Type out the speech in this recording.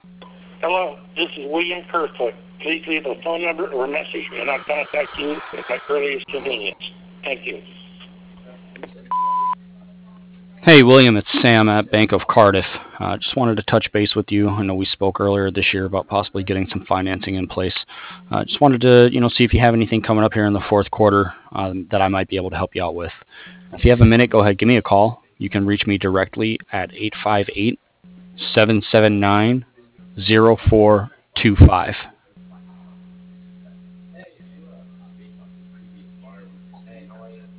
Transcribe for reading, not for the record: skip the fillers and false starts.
Hello, this is William Kerfoot. Please leave a phone number or message, and I'll contact you at my earliest convenience. Thank you. Hey, William, it's Sam at Bank of Cardiff. Just wanted to touch base with you. I know we spoke earlier this year about possibly getting some financing in place. Just wanted to, see if you have anything coming up here in the fourth quarter that I might be able to help you out with. If you have a minute, go ahead, give me a call. You can reach me directly at 858 779 0425.